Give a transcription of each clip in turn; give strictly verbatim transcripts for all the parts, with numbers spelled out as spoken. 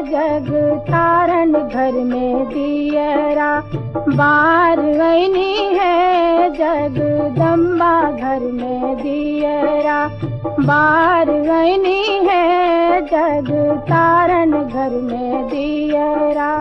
जग तारन घर में दियरा। बार वैनी है जगदम्बा घर में दियरा। बार वैनी है जग तारन घर में दियरा।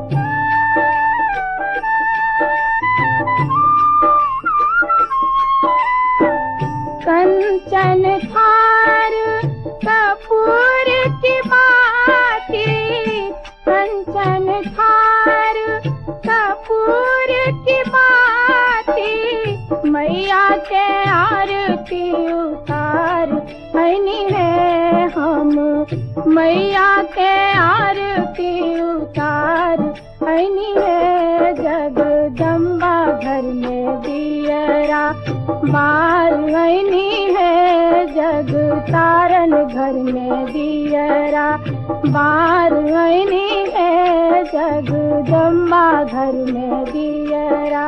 कंचन थार कपूर की बाती। कंचन थार कपूर की बाती। मैया के आरती उतार ऐनी है हम। मैया के आरती उतार ऐनी है जगदम्बा घर में दियरा। बार ऐनी है जग तारन घर में दियरा। बार ऐनी है जगदम्बा घर में दियरा।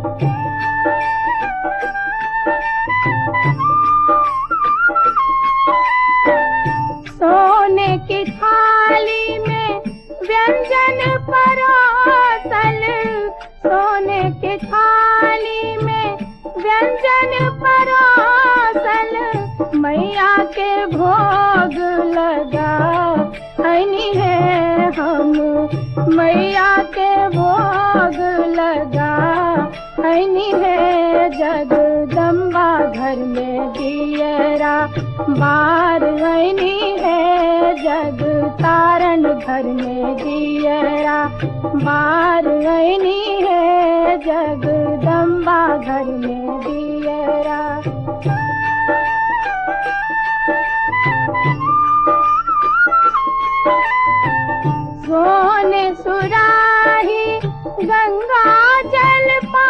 सोने की थाली में व्यंजन परोसल। सोने की थाली में व्यंजन परोसल। मैया के भोग लगा ऐनी है हम। मैया के भोग लगा ऐनी है जगदम्बा घर में दियरा। बार ऐनी है जग तारन घर में दियरा। बार ऐनी है जगदम्बा घर में दियरा। सोने सुराही गंगा जल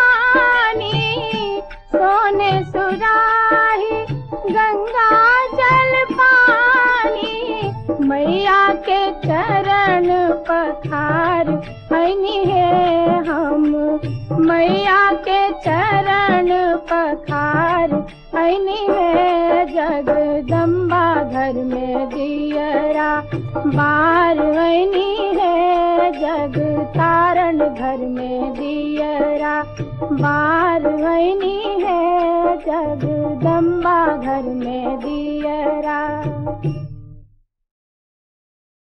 पानी। सोने सुराही गंगा जल पानी। मैया के चरण पखार ऐनी है हम। मैया के चरण पखार ऐनी है जगदम्बा घर में दियरा। बार ऐनी है जग तारन घर में दियरा। बार ऐनी है जगदम्बा घर में दियरा।